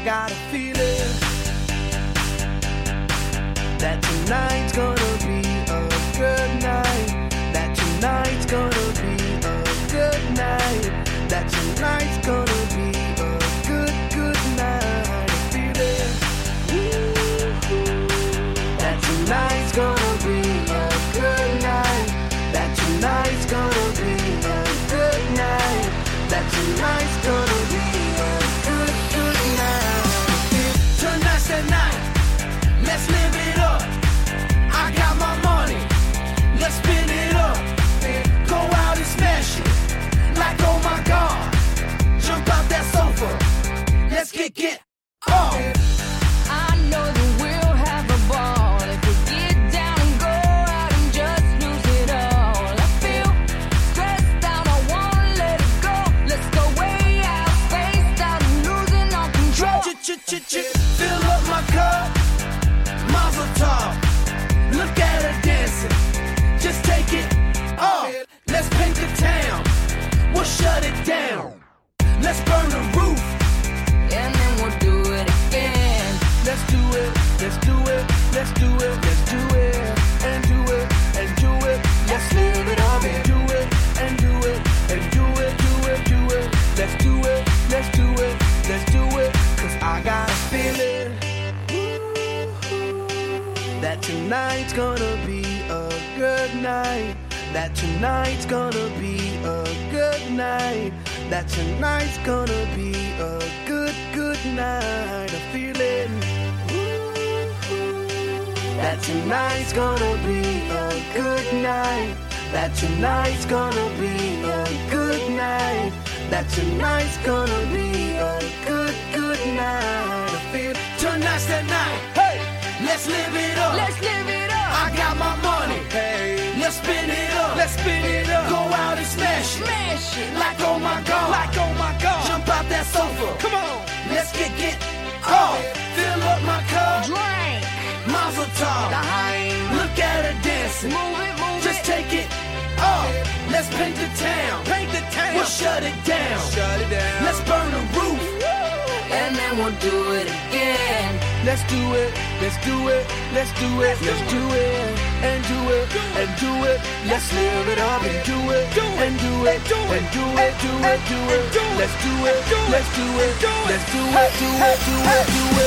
got a feeling that tonight's gonna be a good night. That tonight's gonna be a good night. That tonight's gonna be a good, good night. A feeling that tonight's gonna be a good night. That tonight's gonna be a good night. That tonight's gonna be a good, good night. Tonight's the night. Let's live it up. I got my money. Let's spin it up. Go out and smash it. Like, oh my God. Jump out that sofa. Let's get on. I know that we'll have a ball if we get down and go out and just lose it all. I feel stressed out, I wanna let it go. Let's go way out, spaced out and losing all control. Fill up my cup, Mazel tov. Look at her dancing, just take it off. Let's paint the town, we'll shut it down. Let's burn the roof, And then we'll do it again. let's do it, let's do it, let's do it, let's do it, and do it, and do it. Let's live it up and do it, and do it, and do it, do it, do it. Let's do it, let's do it, let's do it. Cause I got a feeling that tonight's gonna be a good night. That tonight's gonna be a good night. That tonight's gonna be a good, good night. A feeling that tonight's gonna be a good night. That tonight's gonna be a good night. That tonight's gonna be a good, good night. I feel tonight's the night. Hey, let's live it up. Let's live it up. I got my money. Hey, let's spin it up. Let's spin it up. Go out and smash it. Smash it. Like oh my God. Like, oh my God. Jump out that sofa. Come on. Let's get off. Fill up my cup. Drink. Mazel tov. Look at her dancing. Move it, move Just it. take it off. Let's paint the town. Paint the town. We'll shut it down. Shut it down. Let's burn the roof. And then we'll do it again. Let's do it. Let's do it. Let's do it. Let's do it. And do it. And do it. Let's live it up and do it. And do it. And do it. Do it. Do it. Let's do it. Let's do it. Let's do it. Do it. Do it. Do it.